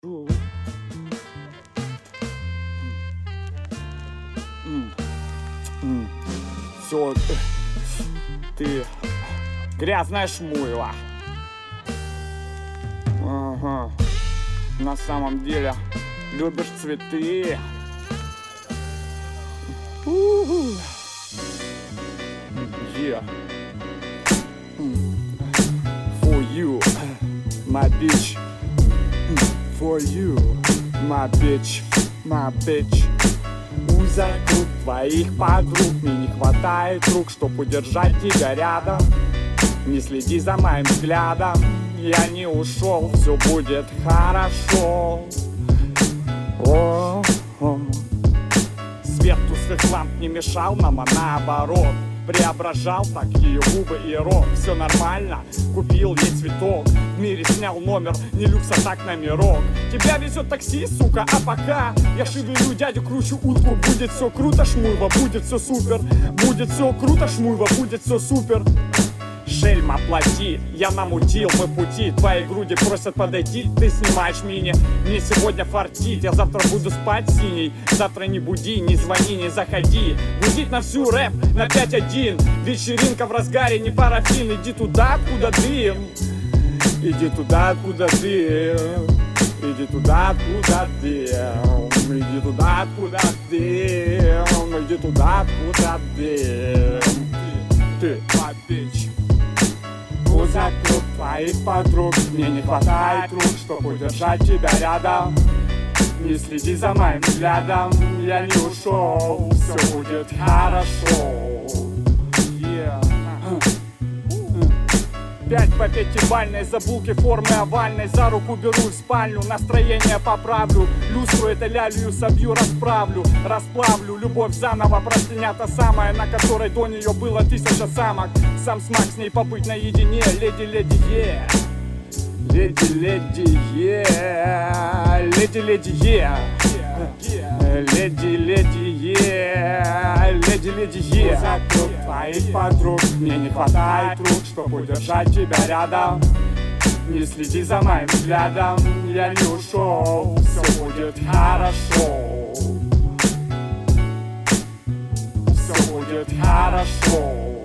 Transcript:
Все, ты грязная шмуйла. Ага. На самом деле любишь цветы. Yeah. For you, my bitch. For you, my bitch, my bitch. Узакут твоих подруг, мне не хватает рук, чтоб удержать тебя рядом. Не следи за моим взглядом, я не ушел, все будет хорошо. Свет тусклых ламп не мешал нам, а наоборот преображал так ее губы и рот. Все нормально, купил ей цветок, в мире снял номер, не люкс, а так номерок. Тебя везет такси, сука, а пока я шевелю дядю, кручу утку. Будет все круто, шмуйва, будет все супер. Будет все круто, шмуйва, будет все супер. Шельма, плати, я намутил, мы пути. Твои груди просят подойти, ты снимаешь мини. Мне сегодня фартит, я завтра буду спать синий. Завтра не буди, не звони, не заходи. Будить на всю рэп на 5-1. Вечеринка в разгаре, не парафин. Иди туда, откуда дым. Иди туда, откуда дым. Иди туда, откуда дым. Иди туда, откуда дым. Иди туда, откуда дым. Ты, my bitch. Узакут твоих подруг, мне не хватает рук, чтоб удержать тебя рядом. Не следи за моим взглядом, я не ушел, все будет хорошо. Yeah. 5 по 5-бальной, за булки формы овальной. За руку беру в спальню, настроение поправлю. Люстру это лялью собью, расправлю. Расплавлю, любовь заново, простыня та самая, на которой до нее было 1000 самок. Сам смак с ней побыть наедине. Леди, леди, е. Леди, леди, е. Леди, леди, е. Леди, леди, е. Леди, леди, е. Узакут твоих подруг, мне не хватает рук, чтоб удержать тебя рядом. Не следи за моим взглядом, я не ушел, все будет хорошо. Все будет хорошо.